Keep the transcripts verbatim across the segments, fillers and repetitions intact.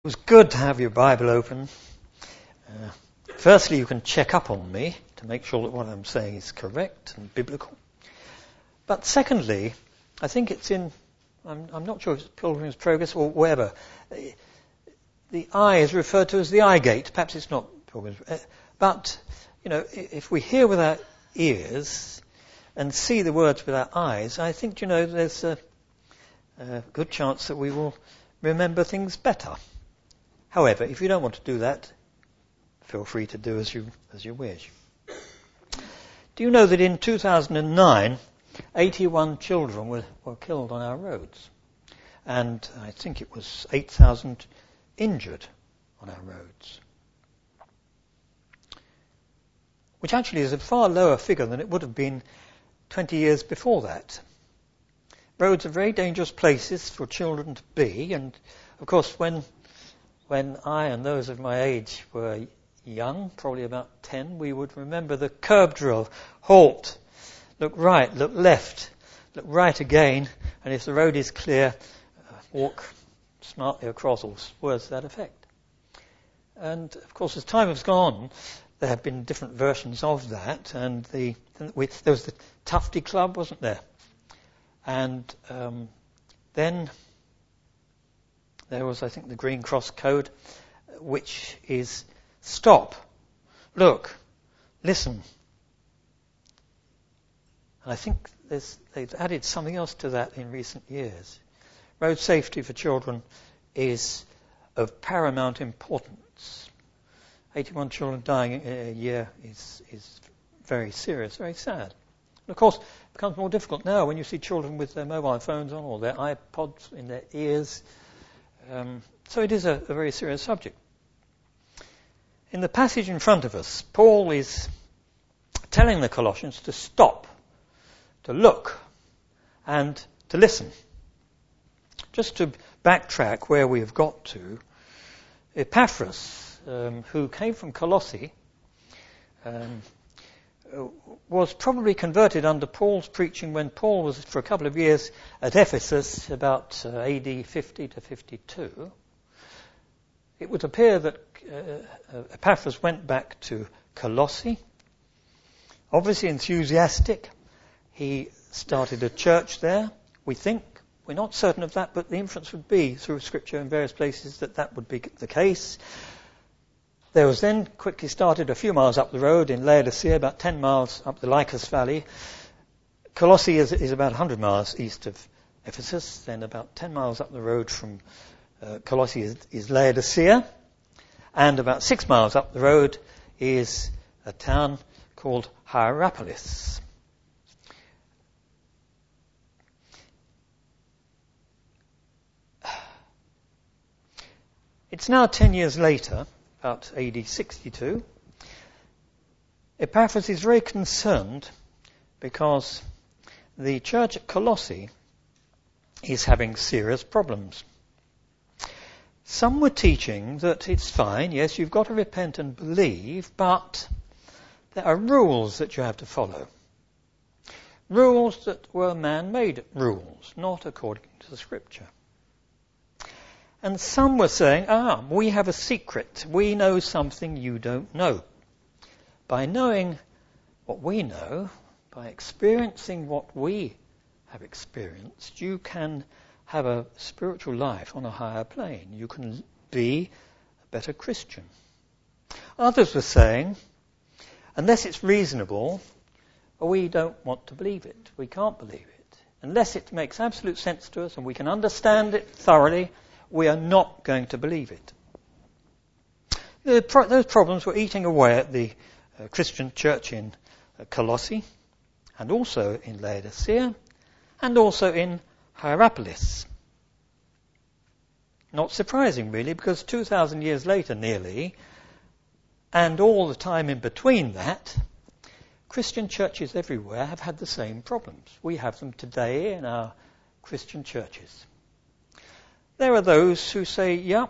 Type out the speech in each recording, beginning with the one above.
It was good to have your Bible open. Uh, firstly, you can check up on me to make sure that what I'm saying is correct and biblical. But secondly, I think it's in, I'm, I'm not sure if it's Pilgrim's Progress or wherever, the eye is referred to as the eye gate. Perhaps it's not Pilgrim's, uh, but, you know, if we hear with our ears and see the words with our eyes, I think, you know, there's a, a good chance that we will remember things better. However, if you don't want to do that, feel free to do as you as you wish. Do you know that in two thousand nine, eighty-one children were, were killed on our roads? And I think it was eight thousand injured on our roads. Which actually is a far lower figure than it would have been twenty years before that. Roads are very dangerous places for children to be, and of course when When I and those of my age were young, probably about ten, we would remember the curb drill. Halt, look right, look left, look right again, and if the road is clear, uh, walk smartly across, or words to that effect. And of course, as time has gone on, there have been different versions of that, and the, we, there was the Tufty Club, wasn't there? And um, then there was, I think, the Green Cross Code, which is stop, look, listen. And I think they've added something else to that in recent years. Road safety for children is of paramount importance. eighty-one children dying a year is, is very serious, very sad. And of course, it becomes more difficult now when you see children with their mobile phones on or their iPods in their ears. Um, so it is a, a very serious subject. In the passage in front of us, Paul is telling the Colossians to stop, to look, and to listen. Just to backtrack where we have got to, Epaphras, um, who came from Colossae, um, was probably converted under Paul's preaching when Paul was for a couple of years at Ephesus, about uh, A D fifty to fifty-two. It would appear that uh, uh, Epaphras went back to Colossae, obviously enthusiastic. He started a church there, we think. We're not certain of that, but the inference would be, through Scripture in various places, that that would be the case. There was then quickly started a few miles up the road in Laodicea, about ten miles up the Lycus Valley. Colossae is, is about one hundred miles east of Ephesus. Then about ten miles up the road from uh, Colossae is, is Laodicea. And about six miles up the road is a town called Hierapolis. It's now ten years later, about A D sixty-two, Epaphras is very concerned because the church at Colossae is having serious problems. Some were teaching that it's fine, yes, you've got to repent and believe, but there are rules that you have to follow. Rules that were man-made rules, not according to the Scripture. And some were saying, ah, we have a secret. We know something you don't know. By knowing what we know, by experiencing what we have experienced, you can have a spiritual life on a higher plane. You can be a better Christian. Others were saying, unless it's reasonable, we don't want to believe it. We can't believe it. Unless it makes absolute sense to us and we can understand it thoroughly, we are not going to believe it. The pro- those problems were eating away at the uh, Christian church in uh, Colossae, and also in Laodicea, and also in Hierapolis. Not surprising, really, because two thousand years later, nearly, and all the time in between that, Christian churches everywhere have had the same problems. We have them today in our Christian churches. There are those who say, yeah,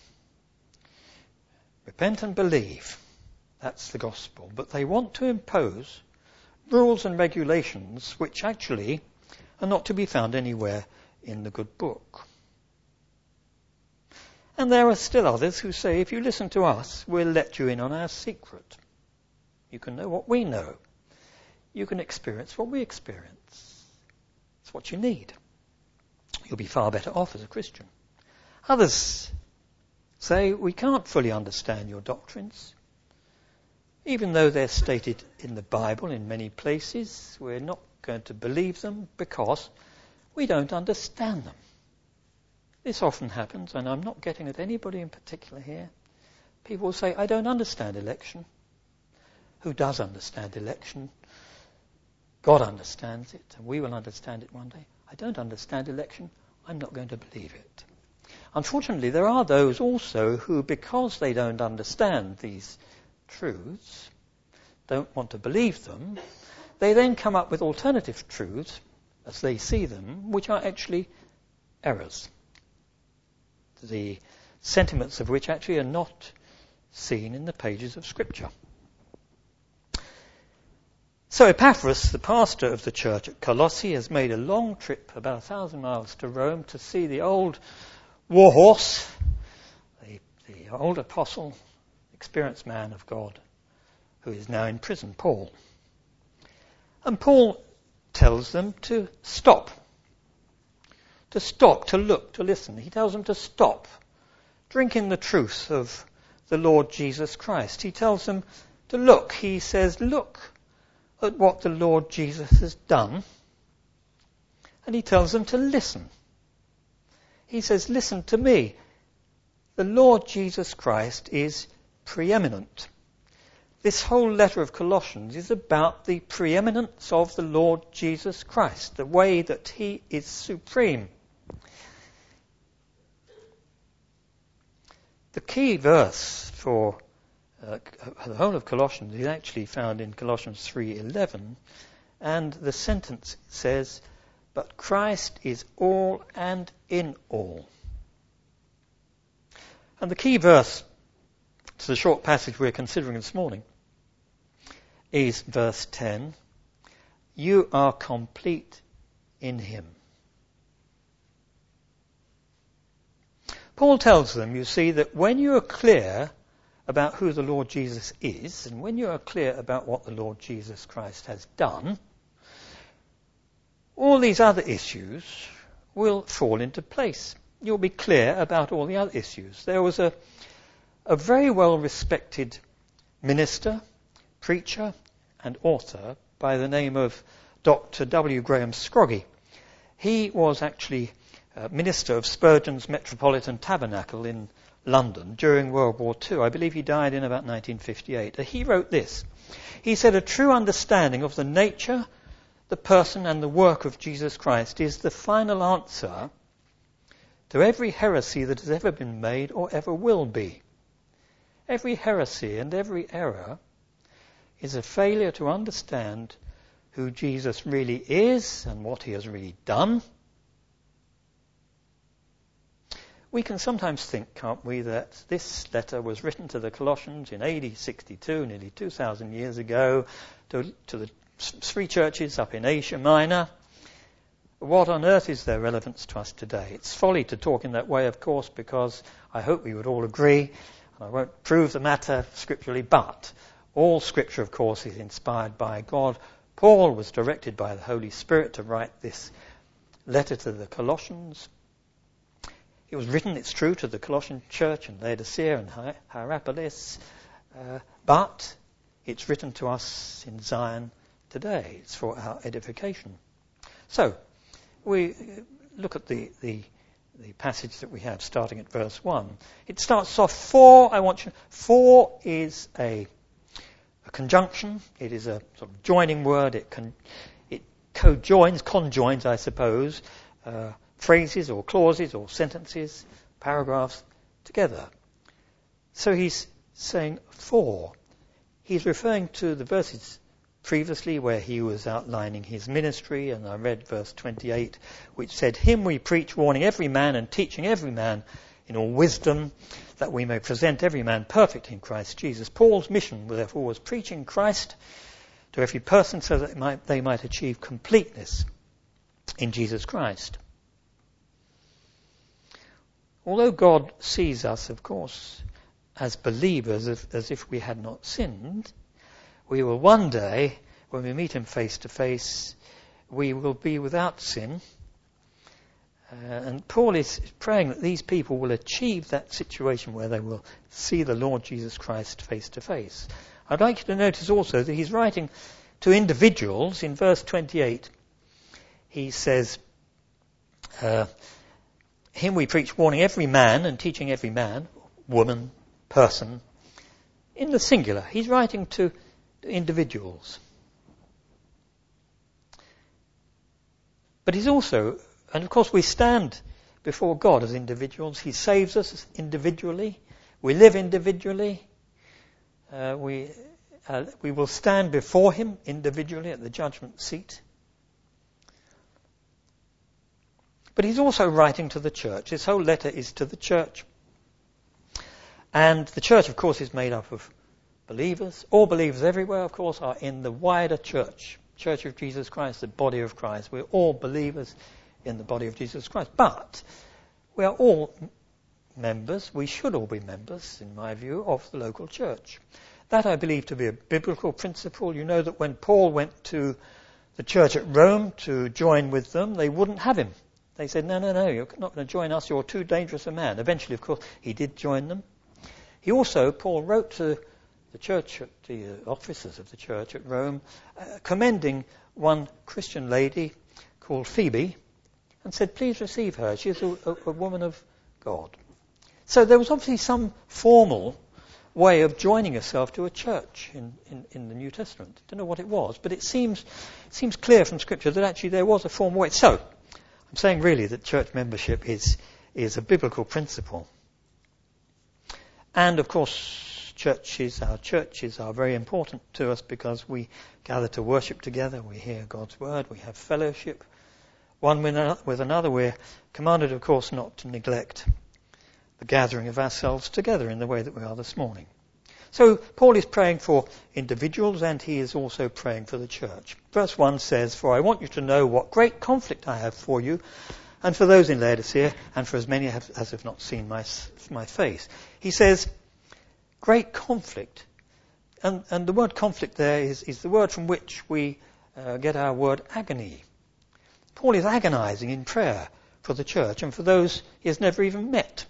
repent and believe. That's the gospel. But they want to impose rules and regulations which actually are not to be found anywhere in the good book. And there are still others who say, if you listen to us, we'll let you in on our secret. You can know what we know. You can experience what we experience. It's what you need. You'll be far better off as a Christian. Others say, we can't fully understand your doctrines. Even though they're stated in the Bible in many places, we're not going to believe them because we don't understand them. This often happens, and I'm not getting at anybody in particular here. People will say, I don't understand election. Who does understand election? God understands it, and we will understand it one day. I don't understand election. I'm not going to believe it. Unfortunately, there are those also who, because they don't understand these truths, don't want to believe them, they then come up with alternative truths, as they see them, which are actually errors. The sentiments of which actually are not seen in the pages of Scripture. So Epaphras, the pastor of the church at Colossae, has made a long trip, about a thousand miles, to Rome to see the old warhorse, the, the old apostle, experienced man of God, who is now in prison, Paul. And Paul tells them to stop. To stop, to look, to listen. He tells them to stop. Drink in the truth of the Lord Jesus Christ. He tells them to look. He says, look at what the Lord Jesus has done. And he tells them to listen. He says, listen to me. The Lord Jesus Christ is preeminent. This whole letter of Colossians is about the preeminence of the Lord Jesus Christ, the way that he is supreme. The key verse for uh, the whole of Colossians is actually found in Colossians three eleven, and the sentence says, but Christ is all and in all. And the key verse to the short passage we're considering this morning is verse ten. You are complete in him. Paul tells them, you see, that when you are clear about who the Lord Jesus is, and when you are clear about what the Lord Jesus Christ has done, all these other issues will fall into place. You'll be clear about all the other issues. There was a, a very well-respected minister, preacher, and author by the name of Doctor W. Graham Scroggie. He was actually uh, minister of Spurgeon's Metropolitan Tabernacle in London during World War Two. I believe he died in about nineteen fifty-eight. He wrote this. He said, a true understanding of the nature, the person, and the work of Jesus Christ is the final answer to every heresy that has ever been made or ever will be. Every heresy and every error is a failure to understand who Jesus really is and what he has really done. We can sometimes think, can't we, that this letter was written to the Colossians in A D sixty-two, nearly two thousand years ago, to, to the three churches up in Asia Minor. What on earth is their relevance to us today? It's folly to talk in that way, of course, because I hope we would all agree, and I won't prove the matter scripturally, but all Scripture, of course, is inspired by God. Paul was directed by the Holy Spirit to write this letter to the Colossians. It was written, it's true, to the Colossian church in Laodicea and Hierapolis, uh, but it's written to us in Zion today. It's for our edification. So, we look at the, the, the passage that we have starting at verse one. It starts off, for, I want you, for is a A conjunction. It is a sort of joining word. It can, it co-joins, conjoins, I suppose, uh, phrases or clauses or sentences, paragraphs together. So he's saying for. He's referring to the verses previously where he was outlining his ministry, and I read verse twenty-eight, which said, him we preach, warning every man and teaching every man in all wisdom, that we may present every man perfect in Christ Jesus. Paul's mission, therefore, was preaching Christ to every person so that they might, they might achieve completeness in Jesus Christ. although God sees us, of course, as believers, as, as if we had not sinned, we will one day, when we meet him face to face, we will be without sin. Uh, and Paul is praying that these people will achieve that situation where they will see the Lord Jesus Christ face to face. I'd like you to notice also that he's writing to individuals. In verse twenty-eight, he says, uh, him we preach, warning every man and teaching every man, woman, person, in the singular. He's writing to individuals. But he's also, and of course we stand before God as individuals. He saves us individually. We live individually. Uh, we uh, we will stand before him individually at the judgment seat. But he's also writing to the church. His whole letter is to the church. And the church, of course, is made up of believers. All believers everywhere, of course, are in the wider church. Church of Jesus Christ, the body of Christ. We're all believers in the body of Jesus Christ. But we are all members, we should all be members, in my view, of the local church. That I believe to be a biblical principle. You know that when Paul went to the church at Rome to join with them, they wouldn't have him. They said, no, no, no, you're not going to join us, you're too dangerous a man. Eventually, of course, he did join them. He also, Paul wrote to the church, the officers of the church at Rome, uh, commending one Christian lady called Phoebe, and said, please receive her. She is a, a, a woman of God. So there was obviously some formal way of joining yourself to a church in, in, in the New Testament. I don't know what it was, but it seems it seems clear from Scripture that actually there was a formal way. So, I'm saying really that church membership is is a biblical principle. And of course, churches, our churches are very important to us because we gather to worship together, we hear God's word, we have fellowship. One with another, we're commanded, of course, not to neglect the gathering of ourselves together in the way that we are this morning. So Paul is praying for individuals and he is also praying for the church. Verse one says, for I want you to know what great conflict I have for you and for those in Laodicea and for as many as have not seen my, my face. He says, great conflict. And, and the word conflict there is, is the word from which we uh, get our word agony. Paul is agonizing in prayer for the church and for those he has never even met.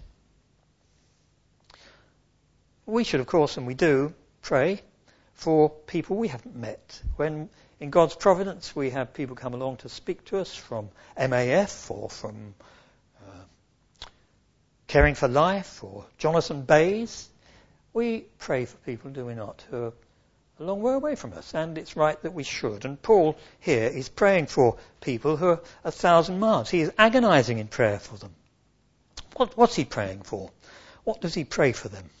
We should, of course, and we do, pray for people we haven't met. When in God's providence we have people come along to speak to us from M A F or from uh, Caring for Life or Jonathan Bayes, we pray for people, do we not, who are a long way away from us, and it's right that we should. And Paul here is praying for people who are a thousand miles. He is agonizing in prayer for them. What, what's he praying for? What does he pray for them?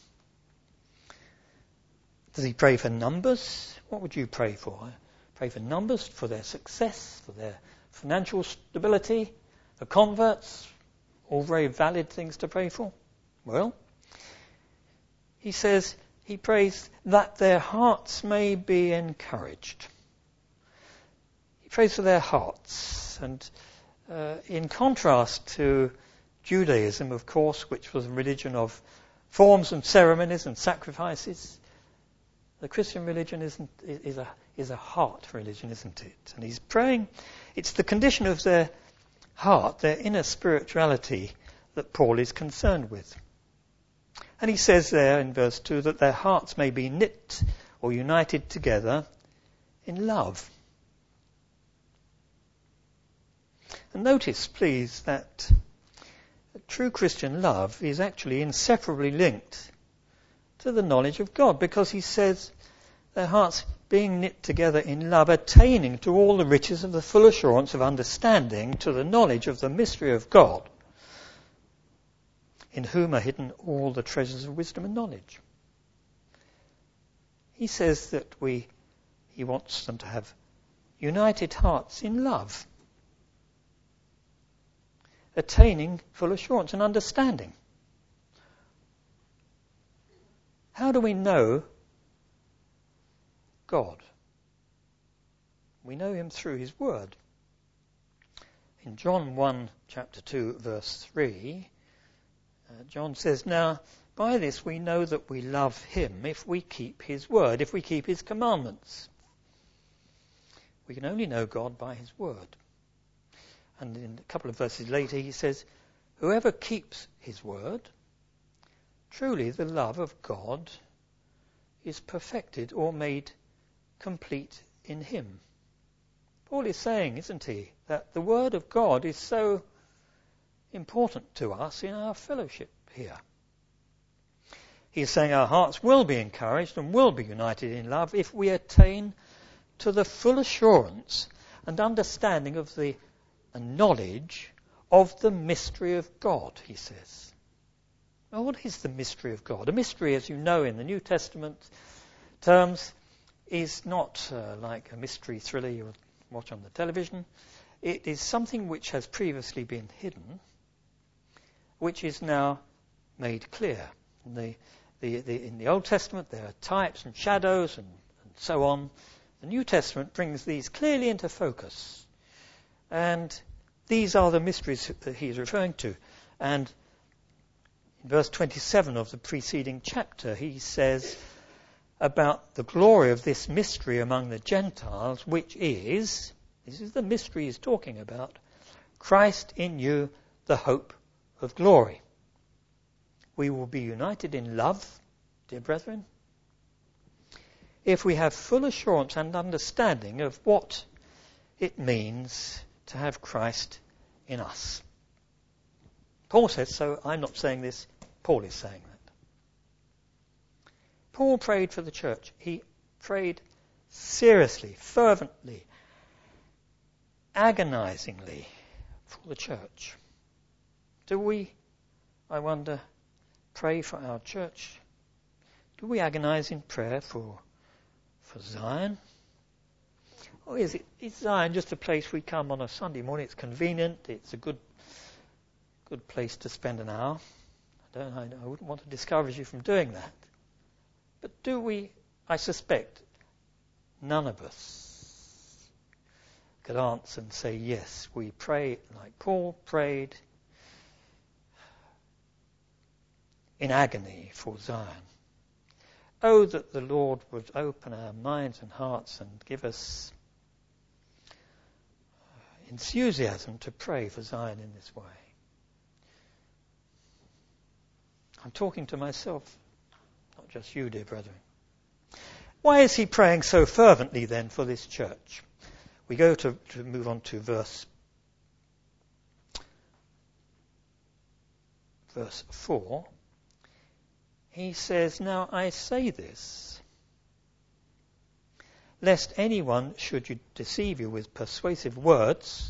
Does he pray for numbers? What would you pray for? Pray for numbers, for their success, for their financial stability, the converts, all very valid things to pray for. Well, he says he prays that their hearts may be encouraged. He prays for their hearts. And uh, in contrast to Judaism, of course, which was a religion of forms and ceremonies and sacrifices, the Christian religion isn't, is a is a heart religion, isn't it? And he's praying, it's the condition of their heart, their inner spirituality, that Paul is concerned with. And he says there in verse two that their hearts may be knit or united together in love. And notice, please, that true Christian love is actually inseparably linked to the knowledge of God, because he says their hearts being knit together in love, attaining to all the riches of the full assurance of understanding, to the knowledge of the mystery of God, in whom are hidden all the treasures of wisdom and knowledge. He says that we, he wants them to have united hearts in love, attaining full assurance and understanding. How do we know God? We know him through his word. In John one, chapter two, verse three, uh, Uh, John says, now, by this we know that we love him if we keep his word, if we keep his commandments. We can only know God by his word. And in a couple of verses later he says, whoever keeps his word, truly the love of God is perfected or made complete in him. Paul is saying, isn't he, that the word of God is so important to us in our fellowship here. He is saying our hearts will be encouraged and will be united in love if we attain to the full assurance and understanding of the knowledge of the mystery of God, he says. Now, what is the mystery of God? A mystery, as you know in the New Testament terms, is not uh, like a mystery thriller you watch on the television. It is something which has previously been hidden, which is now made clear. In the, the, the, in the Old Testament there are types and shadows and, and so on. The New Testament brings these clearly into focus. And these are the mysteries that he is referring to. And in verse twenty-seven of the preceding chapter, he says about the glory of this mystery among the Gentiles, which is, this is the mystery he's talking about, Christ in you, the hope of glory. We will be united in love, dear brethren, if we have full assurance and understanding of what it means to have Christ in us. Paul says so. I'm not saying this. Paul is saying that. Paul prayed for the church. He prayed seriously, fervently, agonizingly for the church. Do we, I wonder, pray for our church? Do we agonize in prayer for for Zion? Or is it is Zion just a place we come on a Sunday morning? It's convenient. It's a good good place to spend an hour. I don't. I, I wouldn't want to discourage you from doing that. But do we? I suspect none of us could answer and say yes. We pray like Paul prayed in agony for Zion. Oh, that the Lord would open our minds and hearts and give us enthusiasm to pray for Zion in this way. I'm talking to myself, not just you, dear brethren. Why is he praying so fervently then for this church? We go to, to move on to verse verse four. He says, now I say this, lest anyone should you deceive you with persuasive words.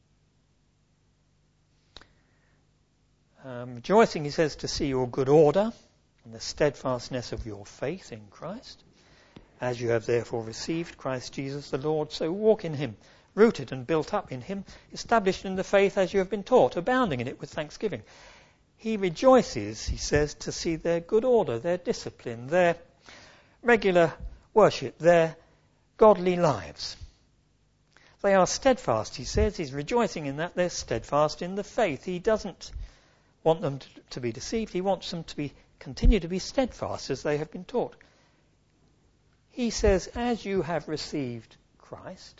Um, rejoicing, he says, to see your good order and the steadfastness of your faith in Christ. As you have therefore received Christ Jesus the Lord, so walk in him, rooted and built up in him, established in the faith as you have been taught, abounding in it with thanksgiving. He rejoices, he says, to see their good order, their discipline, their regular worship, their godly lives. They are steadfast, he says. He's rejoicing in that they're steadfast in the faith. He doesn't want them to, to be deceived. He wants them to be continue to be steadfast as they have been taught. He says, as you have received Christ.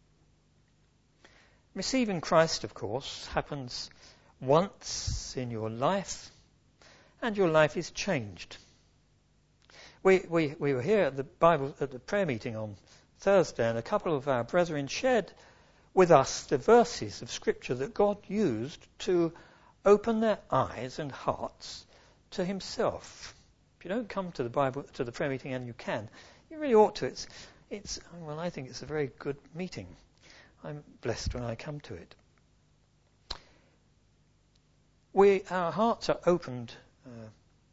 Receiving Christ, of course, happens once in your life, and your life is changed. We, we we were here at the Bible at the prayer meeting on Thursday, and a couple of our brethren shared with us the verses of Scripture that God used to open their eyes and hearts to Himself. If you don't come to the Bible to the prayer meeting, and you can, you really ought to. It's it's well, I think it's a very good meeting. I'm blessed when I come to it. We, our hearts are opened uh,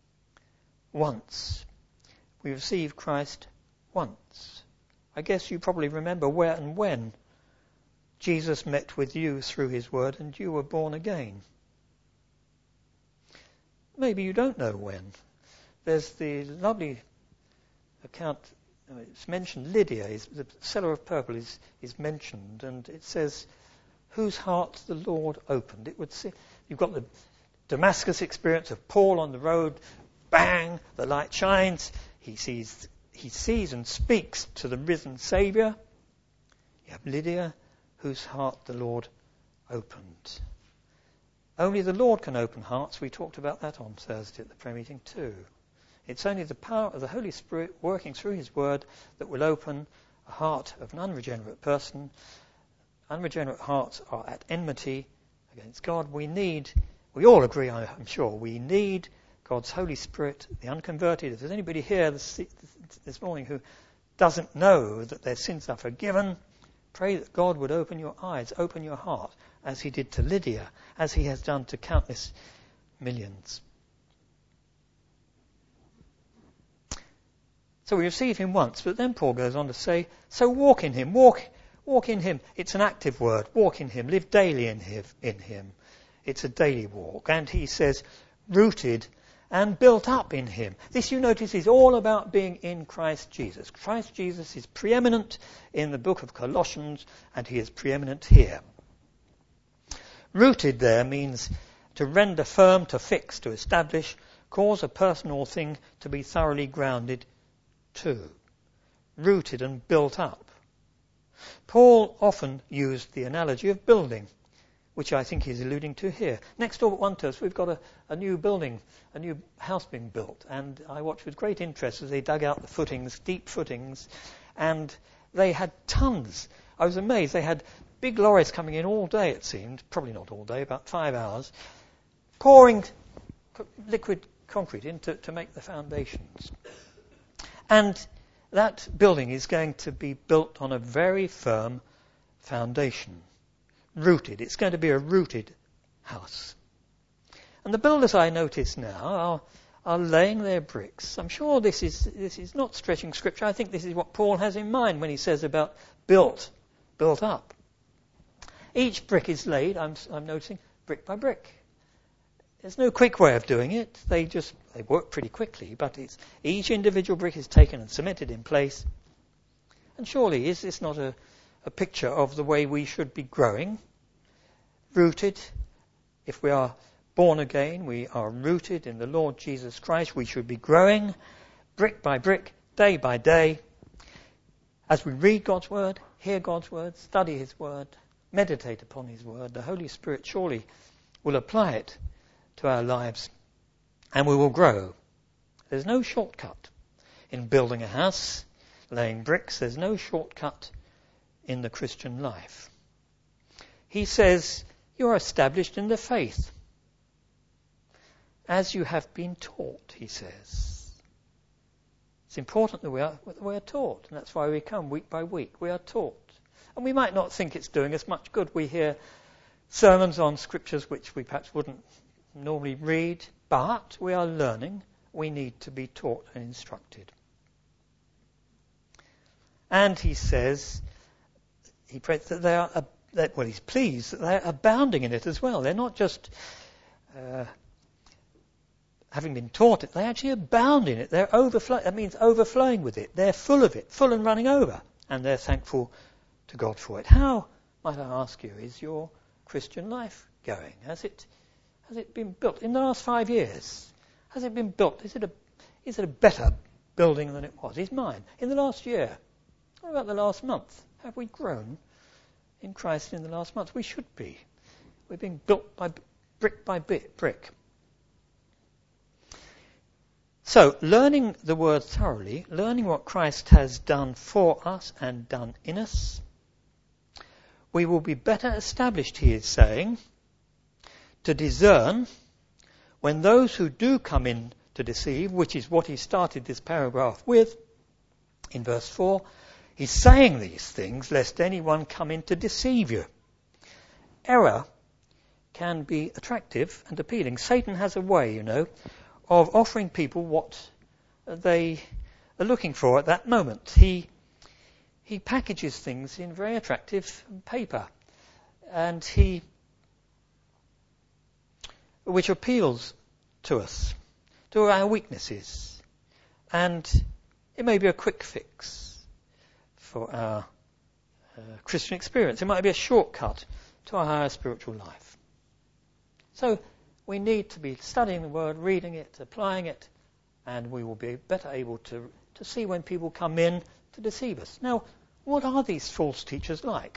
once. We receive Christ once. I guess you probably remember where and when Jesus met with you through his word and you were born again. Maybe you don't know when. There's the lovely account, uh, it's mentioned, Lydia, is, the seller of purple is, is mentioned, and it says, whose heart the Lord opened. It would say, you've got the Damascus experience of Paul on the road, bang, the light shines. He sees, he sees and speaks to the risen Saviour. You have Lydia, whose heart the Lord opened. Only the Lord can open hearts. We talked about that on Thursday at the prayer meeting too. It's only the power of the Holy Spirit working through his word that will open a heart of an unregenerate person. Unregenerate hearts are at enmity against God. We need, we all agree, I'm sure, we need God's Holy Spirit, the unconverted. If there's anybody here this, this morning who doesn't know that their sins are forgiven, pray that God would open your eyes, open your heart, as he did to Lydia, as he has done to countless millions. So we receive him once, but then Paul goes on to say, so walk in him, walk walk in him. It's an active word, walk in him, live daily in him. In him. It's a daily walk. And he says, rooted and built up in him. This, you notice, is all about being in Christ Jesus. Christ Jesus is preeminent in the book of Colossians, and he is preeminent here. Rooted there means to render firm, to fix, to establish, cause a person or thing to be thoroughly grounded too. Rooted and built up. Paul often used the analogy of building, which I think he's alluding to here. Next door but one to us, we've got a, a new building, a new house being built, and I watched with great interest as they dug out the footings, deep footings, and they had tons. I was amazed. They had big lorries coming in all day, it seemed, probably not all day, about five hours, pouring liquid concrete in to, to make the foundations. And that building is going to be built on a very firm foundation. Rooted. It's going to be a rooted house. And the builders, I notice now, are, are laying their bricks. I'm sure this is this is not stretching scripture. I think this is what Paul has in mind when he says about built, built up. Each brick is laid, I'm, I'm noticing, brick by brick. There's no quick way of doing it. They just they work pretty quickly, but it's each individual brick is taken and cemented in place. And surely, is this not a, a picture of the way we should be growing? Rooted. If we are born again, we are rooted in the Lord Jesus Christ. We should be growing brick by brick, day by day. As we read God's word, hear God's word, study his word, meditate upon his word, the Holy Spirit surely will apply it to our lives, and we will grow. There's no shortcut in building a house, laying bricks. There's no shortcut in the Christian life. He says, you're established in the faith, as you have been taught, he says. It's important that we are, that we are taught, and that's why we come week by week. We are taught. And we might not think it's doing us much good. We hear sermons on scriptures which we perhaps wouldn't normally read, but we are learning. We need to be taught and instructed. And he says, he prays that they are, that, well, he's pleased that they're abounding in it as well. They're not just uh, having been taught it, they actually abound in it. They're overflowing. That means overflowing with it. They're full of it, full and running over, and they're thankful to God for it. How, might I ask you, is your Christian life going? Has it Has it been built in the last five years? Has it been built? Is it a is it a better building than it was? Is mine in the last year? What about the last month? Have we grown in Christ in the last month? We should be. We're being built by brick by bit, brick. So, learning the word thoroughly, learning what Christ has done for us and done in us, we will be better established, he is saying, to discern when those who do come in to deceive, which is what he started this paragraph with, in verse four, he's saying these things lest anyone come in to deceive you. Error can be attractive and appealing. Satan has a way, you know, of offering people what they are looking for at that moment. He he packages things in very attractive paper, and he which appeals to us, to our weaknesses. And it may be a quick fix for our uh, Christian experience. It might be a shortcut to our higher spiritual life. So We need to be studying the Word, reading it, applying it, and we will be better able to, to see when people come in to deceive us. Now, what are these false teachers like?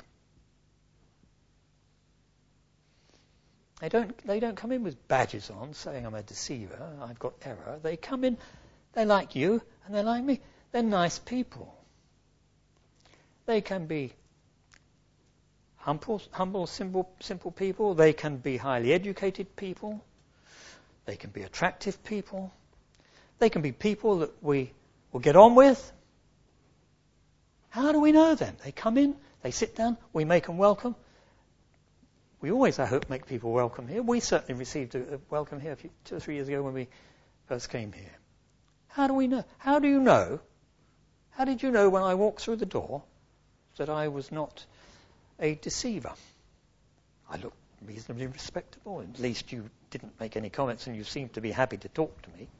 They don't, they don't come in with badges on saying I'm a deceiver, I've got error. They come in, they like you and they like me. They're nice people. They can be humble, humble simple, simple people. They can be highly educated people. They can be attractive people. They can be people that we will get on with. How do we know them? They come in, they sit down, we make them welcome. We always, I hope, make people welcome here. We certainly received a, a welcome here a few, two or three years ago when we first came here. How do we know? How do you know? How did you know when I walked through the door that I was not a deceiver? I looked reasonably respectable. At least you didn't make any comments and you seemed to be happy to talk to me.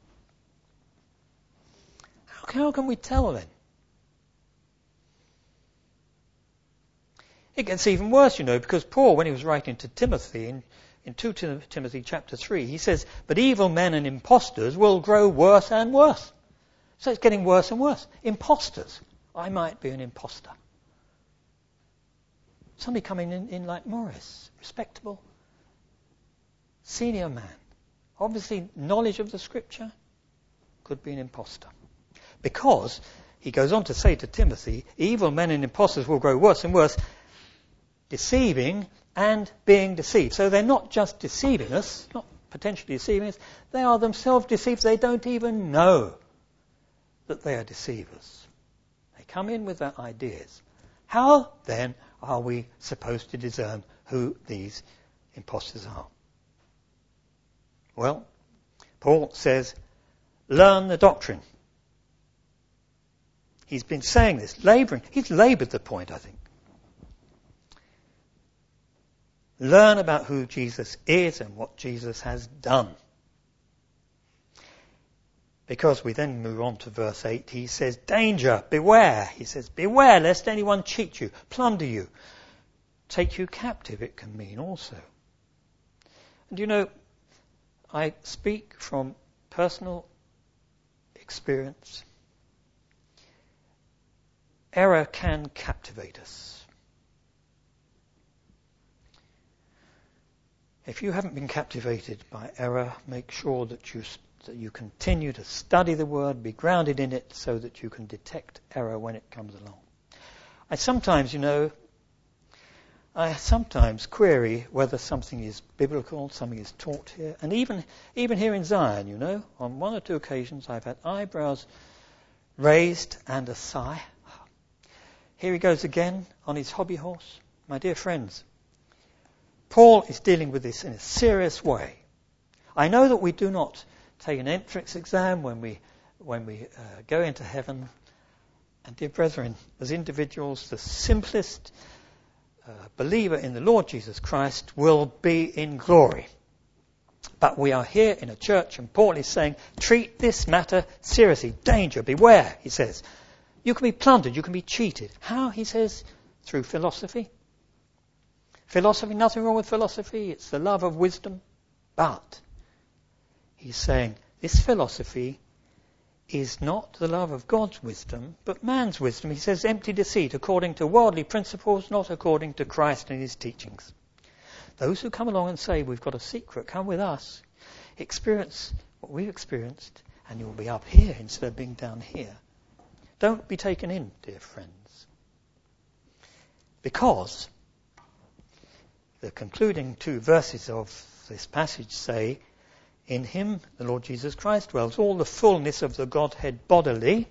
How, how can we tell then? It gets even worse, you know, because Paul, when he was writing to Timothy, in, in Second Timothy chapter three, he says, but evil men and impostors will grow worse and worse. So it's getting worse and worse. Impostors. I might be an imposter. Somebody coming in, in like Morris, respectable, senior man, obviously knowledge of the Scripture, could be an imposter. Because, he goes on to say to Timothy, evil men and impostors will grow worse and worse, deceiving and being deceived. So they're not just deceiving us, not potentially deceiving us, they are themselves deceived. They don't even know that they are deceivers. They come in with their ideas. How then are we supposed to discern who these impostors are? Well, Paul says, learn the doctrine. He's been saying this, labouring. He's laboured the point, I think. Learn about who Jesus is and what Jesus has done. Because we then move on to verse eight, he says, danger, beware. He says, beware lest anyone cheat you, plunder you, take you captive, it can mean also. And you know, I speak from personal experience. Error can captivate us. If you haven't been captivated by error, make sure that you that you continue to study the Word, be grounded in it, so that you can detect error when it comes along. I sometimes, you know, I sometimes query whether something is biblical, something is taught here, and even even here in Zion, you know, on one or two occasions I've had eyebrows raised and a sigh. Here he goes again on his hobby horse. My dear friends, Paul is dealing with this in a serious way. I know that we do not take an entrance exam when we when we uh, go into heaven. And dear brethren, as individuals, the simplest uh, believer in the Lord Jesus Christ will be in glory. But we are here in a church, and Paul is saying, treat this matter seriously. Danger, beware, he says. You can be plundered, you can be cheated. How, he says? Through philosophy. Philosophy, nothing wrong with philosophy. It's the love of wisdom. But he's saying this philosophy is not the love of God's wisdom, but man's wisdom. He says empty deceit, according to worldly principles, not according to Christ and his teachings. Those who come along and say, we've got a secret, come with us, experience what we've experienced, and you'll be up here instead of being down here. Don't be taken in, dear friends. Because the concluding two verses of this passage say, in him, the Lord Jesus Christ, dwells all the fullness of the Godhead bodily.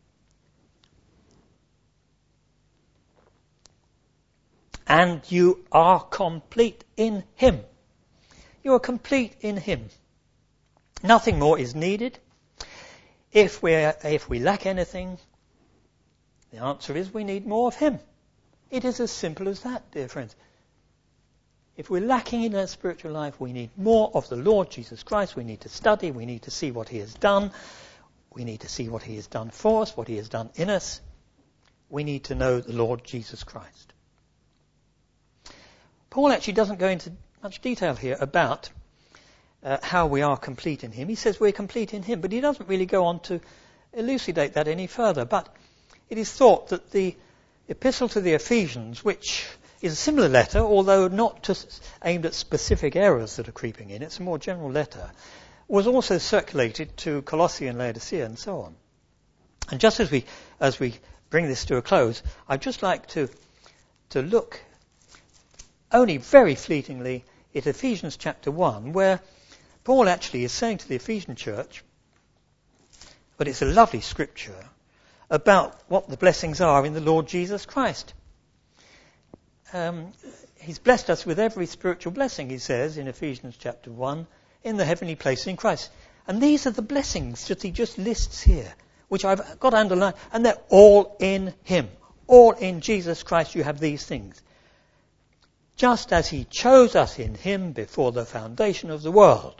And you are complete in him. You are complete in him. Nothing more is needed. If we if we lack anything, the answer is we need more of him. It is as simple as that, dear friends. If we're lacking in our spiritual life, we need more of the Lord Jesus Christ. We need to study. We need to see what he has done. We need to see what he has done for us, what he has done in us. We need to know the Lord Jesus Christ. Paul actually doesn't go into much detail here about uh, how we are complete in him. He says we're complete in him, but he doesn't really go on to elucidate that any further. But it is thought that the Epistle to the Ephesians, which is a similar letter, although not just aimed at specific errors that are creeping in, it's a more general letter, was also circulated to Colossae and Laodicea and so on. And just as we as we bring this to a close, I'd just like to to look only very fleetingly at Ephesians chapter one, where Paul actually is saying to the Ephesian church, but it's a lovely scripture, about what the blessings are in the Lord Jesus Christ. Um, he's blessed us with every spiritual blessing, he says in Ephesians chapter one, in the heavenly places in Christ. And these are the blessings that he just lists here, which I've got underlined, and they're all in him. All in Jesus Christ you have these things. Just as he chose us in him before the foundation of the world.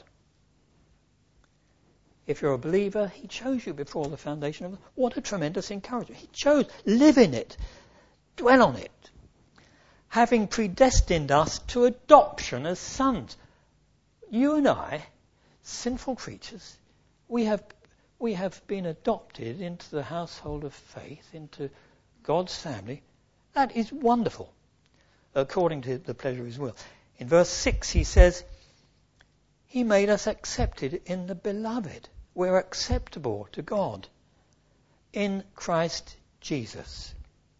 If you're a believer, he chose you before the foundation of the world. What a tremendous encouragement. He chose, live in it, dwell on it, having predestined us to adoption as sons. You and I, sinful creatures, we have we have been adopted into the household of faith, into God's family. That is wonderful, according to the pleasure of his will. In verse six he says, he made us accepted in the beloved. We're acceptable to God in Christ Jesus.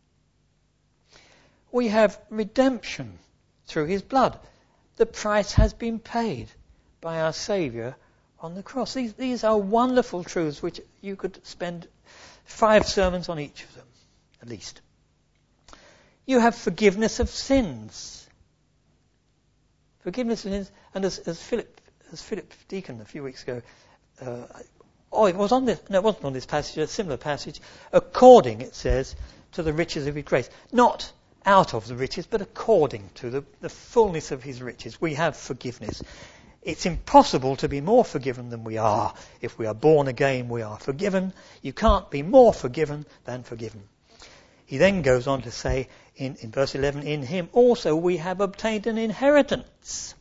We have redemption through his blood. The price has been paid by our Saviour on the cross. These, these are wonderful truths which you could spend five sermons on each of them, at least. You have forgiveness of sins. Forgiveness of sins. And as, as Philip as Philip Deacon a few weeks ago, uh, oh, it was on this, no, it wasn't on this passage, a similar passage, according, it says, to the riches of his grace. Not out of the riches, but according to the, the fullness of his riches. We have forgiveness. It's impossible to be more forgiven than we are. If we are born again, we are forgiven. You can't be more forgiven than forgiven. He then goes on to say in, in verse eleven, in him also we have obtained an inheritance.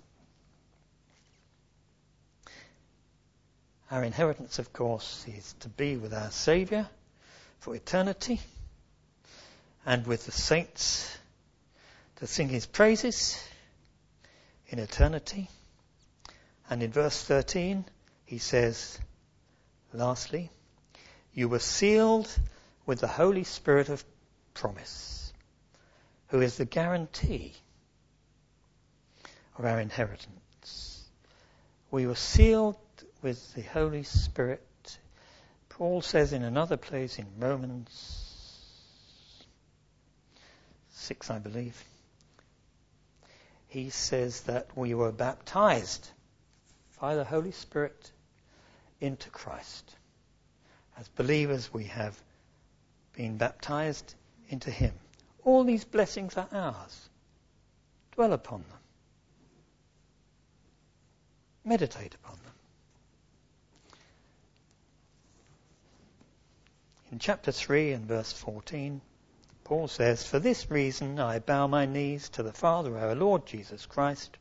Our inheritance, of course, is to be with our Saviour for eternity and with the saints to sing his praises in eternity. And in verse thirteen, he says, lastly, you were sealed with the Holy Spirit of promise, who is the guarantee of our inheritance. We were sealed with the Holy Spirit. Paul says in another place in Romans six, I believe, he says that we were baptized by the Holy Spirit into Christ. As believers, we have been baptized into him. All these blessings are ours. Dwell upon them. Meditate upon them. In chapter three and verse fourteen, Paul says, for this reason I bow my knees to the Father, our Lord Jesus Christ,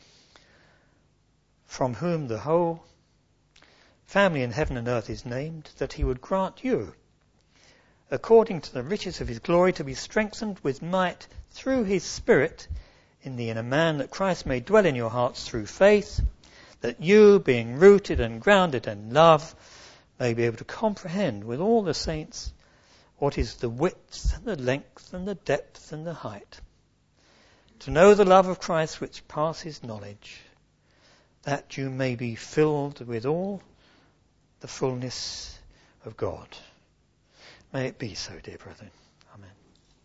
from whom the whole family in heaven and earth is named, that he would grant you, according to the riches of his glory, to be strengthened with might through his Spirit in the inner man, that Christ may dwell in your hearts through faith, that you, being rooted and grounded in love, may be able to comprehend with all the saints what is the width and the length and the depth and the height, to know the love of Christ which passes knowledge, that you may be filled with all the fullness of God. May it be so, dear brethren.